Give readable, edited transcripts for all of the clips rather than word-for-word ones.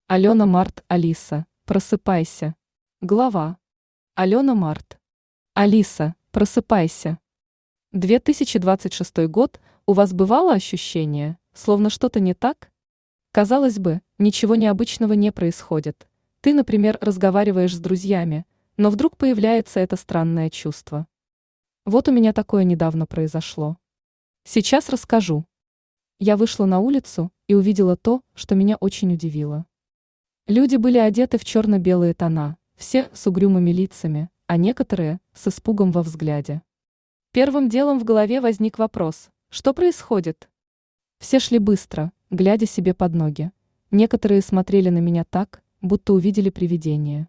Алена Март, Алиса, просыпайся. Глава. Алена Март. Алиса, просыпайся. 2026 год, у вас бывало ощущение, словно что-то не так? Казалось бы, ничего необычного не происходит. Ты, например, разговариваешь с друзьями, но вдруг появляется это странное чувство. Вот у меня такое недавно произошло. Сейчас расскажу. Я вышла на улицу и увидела то, что меня очень удивило. Люди были одеты в черно-белые тона, все с угрюмыми лицами, а некоторые с испугом во взгляде. Первым делом в голове возник вопрос: что происходит? Все шли быстро, глядя себе под ноги. Некоторые смотрели на меня так, будто увидели привидение.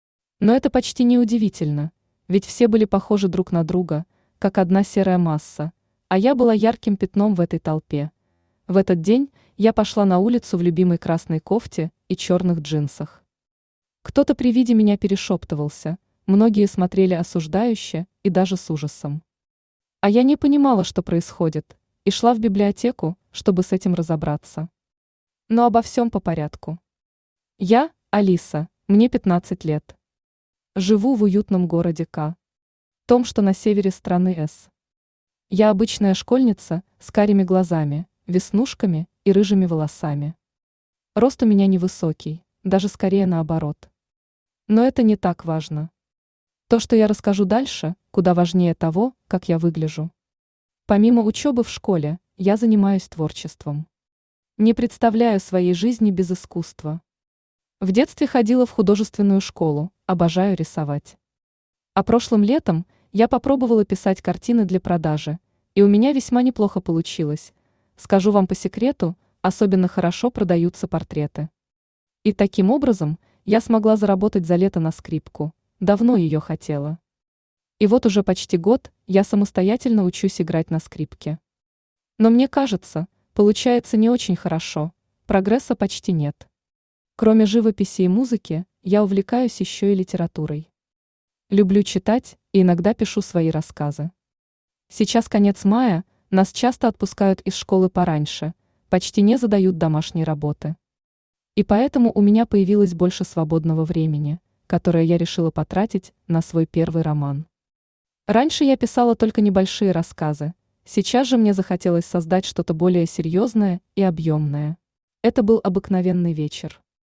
Но это почти не удивительно, ведь все были похожи друг на друга, как одна серая масса, а я была ярким пятном в этой толпе. В этот день я пошла на улицу в любимой красной кофте и черных джинсах. Кто-то при виде меня перешептывался, многие смотрели осуждающе и даже с ужасом. А я не понимала, что происходит, и шла в библиотеку, чтобы с этим разобраться. Но обо всем по порядку. Я, Алиса, мне 15 лет. Живу в уютном городе К. Том, что на севере страны С. Я обычная школьница с карими глазами, веснушками и рыжими волосами. Рост у меня невысокий, даже скорее наоборот. Но это не так важно. То, что я расскажу дальше, куда важнее того, как я выгляжу. Помимо учебы в школе, я занимаюсь творчеством. Не представляю своей жизни без искусства. В детстве ходила в художественную школу, обожаю рисовать. А прошлым летом я попробовала писать картины для продажи, и у меня весьма неплохо получилось. Скажу вам по секрету, особенно хорошо продаются портреты. И таким образом я смогла заработать за лето на скрипку, давно ее хотела. И вот уже почти год я самостоятельно учусь играть на скрипке. Но мне кажется, получается не очень хорошо, прогресса почти нет. Кроме живописи и музыки, я увлекаюсь еще и литературой. Люблю читать и иногда пишу свои рассказы. Сейчас конец мая, нас часто отпускают из школы пораньше, почти не задают домашней работы. И поэтому у меня появилось больше свободного времени, которое я решила потратить на свой первый роман. Раньше я писала только небольшие рассказы, сейчас же мне захотелось создать что-то более серьезное и объемное. Это был обыкновенный вечер.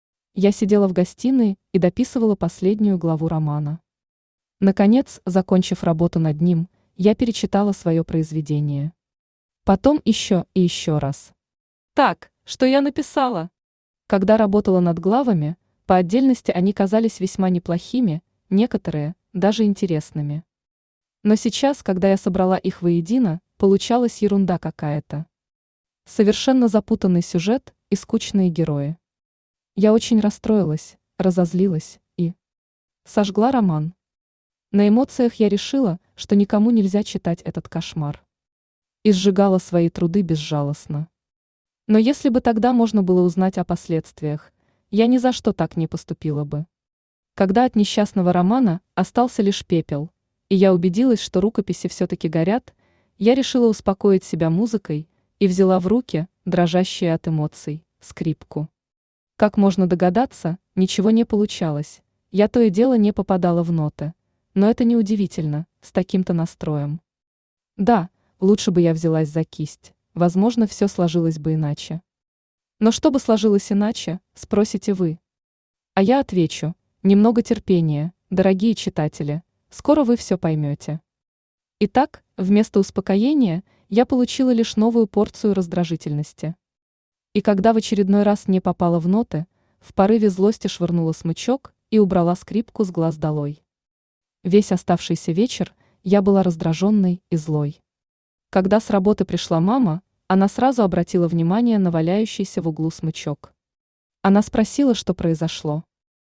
Я сидела в гостиной и дописывала последнюю главу романа. Наконец, закончив работу над ним, я перечитала свое произведение. Потом еще и еще раз. Так, что я написала? Когда работала над главами, по отдельности они казались весьма неплохими, некоторые даже интересными. Но сейчас, когда я собрала их воедино, получалась ерунда какая-то. Совершенно запутанный сюжет и скучные герои. Я очень расстроилась, разозлилась и сожгла роман. На эмоциях я решила, что никому нельзя читать этот кошмар. И сжигала свои труды безжалостно. Но если бы тогда можно было узнать о последствиях, я ни за что так не поступила бы. Когда от несчастного романа остался лишь пепел, и я убедилась, что рукописи все-таки горят, я решила успокоить себя музыкой и взяла в руки, дрожащие от эмоций, скрипку. Как можно догадаться, ничего не получалось, я то и дело не попадала в ноты, но это неудивительно, с таким-то настроем. Да, лучше бы я взялась за кисть. Возможно, все сложилось бы иначе. Но что бы сложилось иначе, спросите вы. А я отвечу: немного терпения, дорогие читатели, скоро вы все поймете. Итак, вместо успокоения я получила лишь новую порцию раздражительности. И когда в очередной раз не попала в ноты, в порыве злости швырнула смычок и убрала скрипку с глаз долой. Весь оставшийся вечер я была раздраженной и злой. Когда с работы пришла мама, она сразу обратила внимание на валяющийся в углу смычок. Она спросила, что произошло.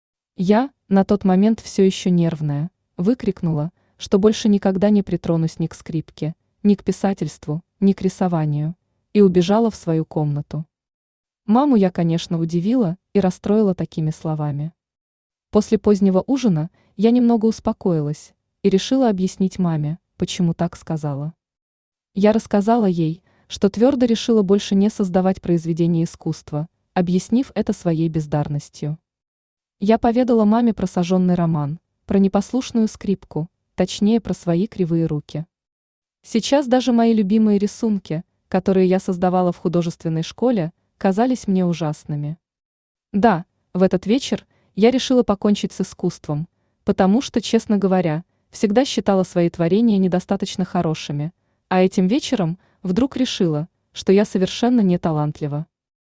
Я, на тот момент все еще нервная, выкрикнула, что больше никогда не притронусь ни к скрипке, ни к писательству, ни к рисованию, и убежала в свою комнату. Маму я, конечно, удивила и расстроила такими словами. После позднего ужина я немного успокоилась и решила объяснить маме, почему так сказала. Я рассказала ей, что твердо решила больше не создавать произведения искусства, объяснив это своей бездарностью. Я поведала маме про сожженный роман, про непослушную скрипку, точнее про свои кривые руки. Сейчас даже мои любимые рисунки, которые я создавала в художественной школе, казались мне ужасными. Да, в этот вечер я решила покончить с искусством, потому что, честно говоря, всегда считала свои творения недостаточно хорошими, а этим вечером вдруг решила, что я совершенно не талантлива.